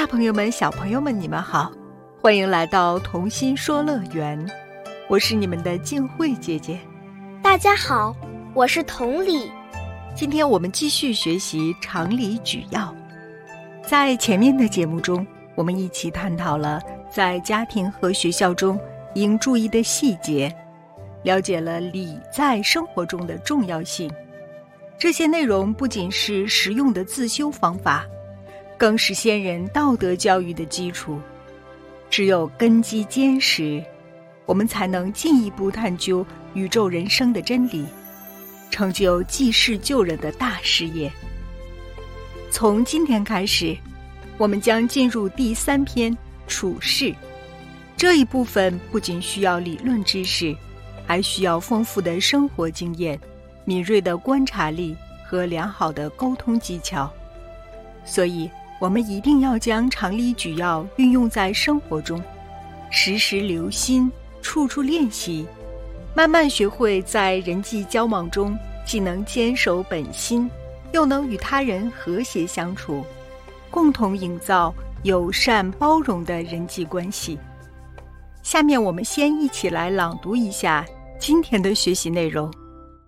大朋友们、小朋友们，你们好，欢迎来到童心说乐园，我是你们的静慧姐姐。 大家好，我是同理。 今天我们继续学习常理举要。在前面的节目中，我们一起探讨了在家庭和学校中应注意的细节，了解了礼在生活中的重要性。这些内容不仅是实用的自修方法，更是先人道德教育的基础。只有根基坚实，我们才能进一步探究宇宙人生的真理，成就济世救人的大事业。从今天开始，我们将进入第3篇处世。这一部分不仅需要理论知识，还需要丰富的生活经验、敏锐的观察力和良好的沟通技巧。所以我们一定要将常理举要运用在生活中，时时留心，处处练习，慢慢学会在人际交往中既能坚守本心，又能与他人和谐相处，共同营造友善包容的人际关系。下面我们先一起来朗读一下今天的学习内容。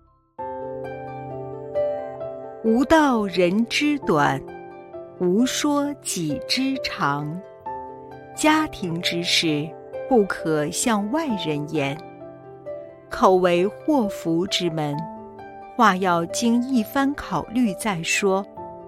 无道人之短，无说己之长。家庭之事，不可向外人言。口为祸福之门，话要经一番考虑再说。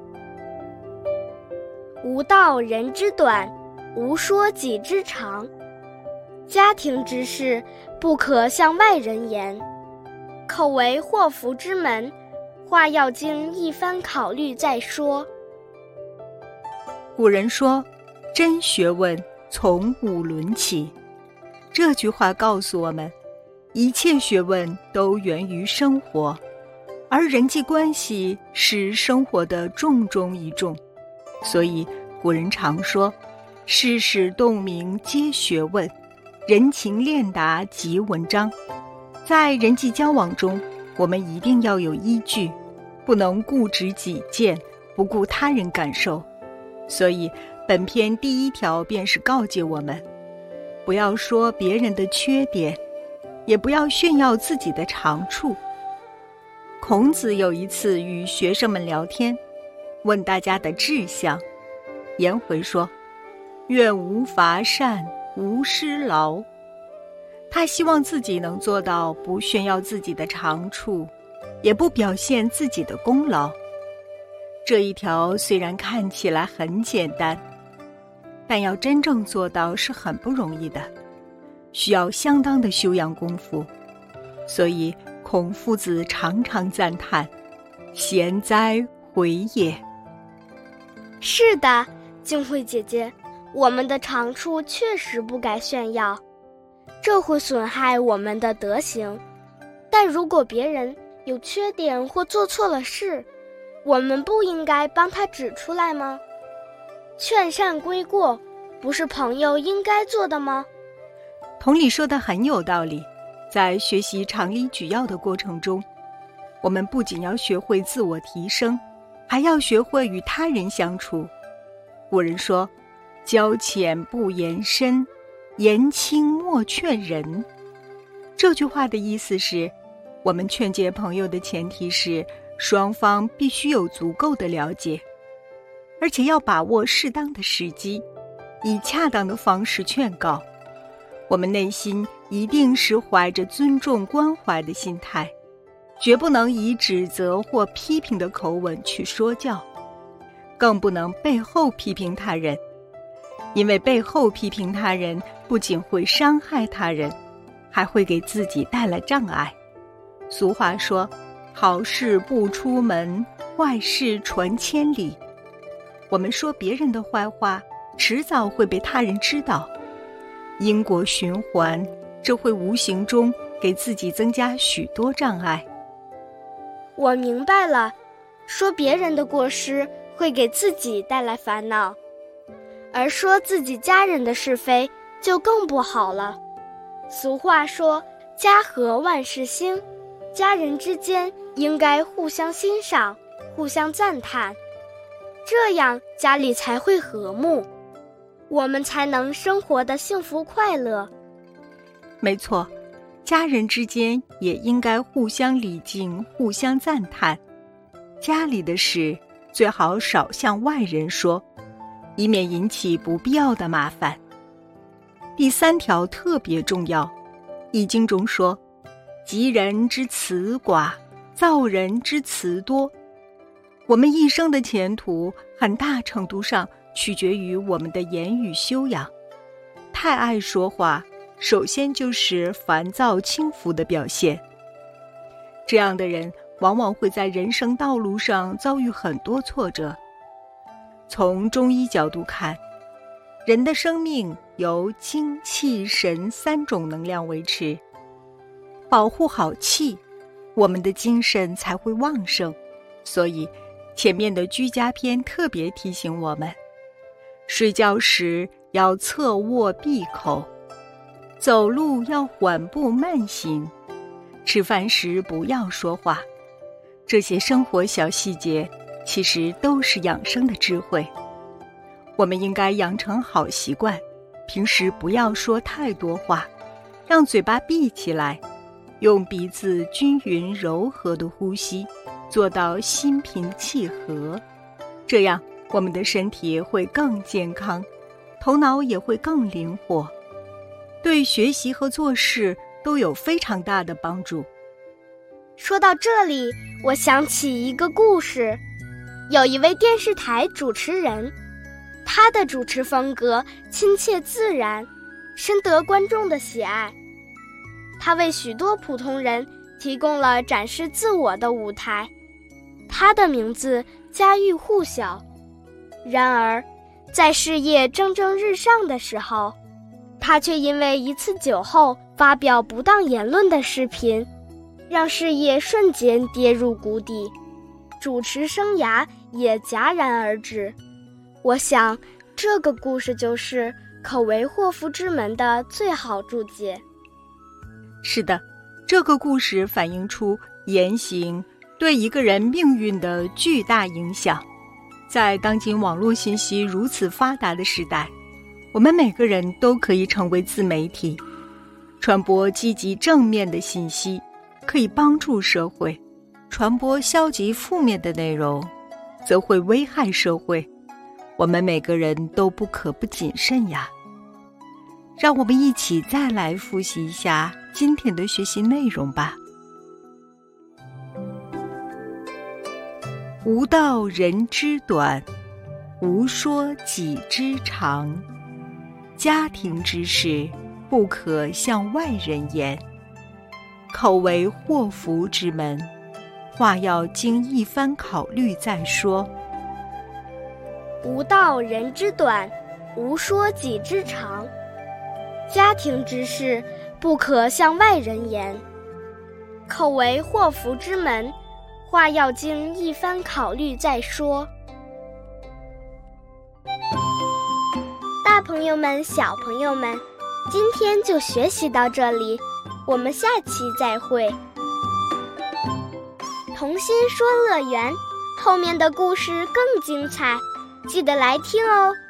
无道人之短，无说己之长。家庭之事，不可向外人言。口为祸福之门，话要经一番考虑再说。 古人说，真学问从五伦起。这句话告诉我们，一切学问都源于生活，而人际关系是生活的重中一重。所以古人常说，世事洞明皆学问，人情练达即文章。在人际交往中，我们一定要有依据，不能固执己见，不顾他人感受。所以本篇第1条便是告诫我们，不要说别人的缺点，也不要炫耀自己的长处。孔子有一次与学生们聊天，问大家的志向。颜回说，愿无乏善，无失劳。他希望自己能做到不炫耀自己的长处，也不表现自己的功劳。这一条虽然看起来很简单，但要真正做到是很不容易的，需要相当的修养功夫。所以孔夫子常常赞叹，贤哉回也。 是的，静慧姐姐，我们的长处确实不该炫耀，这会损害我们的德行。但如果别人有缺点或做错了事，我们不应该帮他指出来吗？劝善归过，不是朋友应该做的吗？ 同理说得很有道理。在学习常理举要的过程中，我们不仅要学会自我提升，还要学会与他人相处。古人说，交浅不言深，言轻莫劝人。这句话的意思是，我们劝诫朋友的前提是双方必须有足够的了解，而且要把握适当的时机，以恰当的方式劝告。我们内心一定是怀着尊重关怀的心态，绝不能以指责或批评的口吻去说教，更不能背后批评他人。因为背后批评他人不仅会伤害他人，还会给自己带来障碍。俗话说，好事不出门，坏事传千里。我们说别人的坏话，迟早会被他人知道，因果循环，这会无形中给自己增加许多障碍。 我明白了，说别人的过失会给自己带来烦恼，而说自己家人的是非就更不好了。俗话说，家和万事兴，家人之间应该互相欣赏，互相赞叹，这样家里才会和睦。 我们才能生活的幸福快乐。 没错，家人之间也应该互相礼敬，互相赞叹。家里的事最好少向外人说，以免引起不必要的麻烦。第3条特别重要，易经中说，吉人之辞寡，造人之辞多。我们一生的前途很大程度上取决于我们的言语修养。太爱说话，首先就是烦躁轻浮的表现。这样的人往往会在人生道路上遭遇很多挫折。从中医角度看，人的生命由精气神3种能量维持，保护好气，我们的精神才会旺盛。所以前面的居家篇特别提醒我们，睡觉时要侧卧闭口，走路要缓步慢行，吃饭时不要说话。这些生活小细节其实都是养生的智慧。我们应该养成好习惯，平时不要说太多话，让嘴巴闭起来，用鼻子均匀柔和的呼吸，做到心平气和。这样我们的身体会更健康，头脑也会更灵活，对学习和做事都有非常大的帮助。 说到这里，我想起一个故事。有一位电视台主持人，他的主持风格亲切自然，深得观众的喜爱。他为许多普通人提供了展示自我的舞台。他的名字家喻户晓。然而，在事业蒸蒸日上的时候，他却因为一次酒后发表不当言论的视频，让事业瞬间跌入谷底，主持生涯也戛然而止。我想，这个故事就是口为祸福之门的最好注解。 是的，这个故事反映出言行对一个人命运的巨大影响。在当今网络信息如此发达的时代，我们每个人都可以成为自媒体，传播积极正面的信息，可以帮助社会；传播消极负面的内容，则会危害社会。我们每个人都不可不谨慎呀。让我们一起再来复习一下今天的学习内容吧。无道人之短，无说己之长。家庭之事，不可向外人言。口为祸福之门，话要经一番考虑再说。 无道人之短，无说己之长。家庭之事，不可向外人言。口为祸福之门，话要经一番考虑再说。大朋友们，小朋友们，今天就学习到这里，我们下期再会。童心说乐园，后面的故事更精彩，记得来听哦。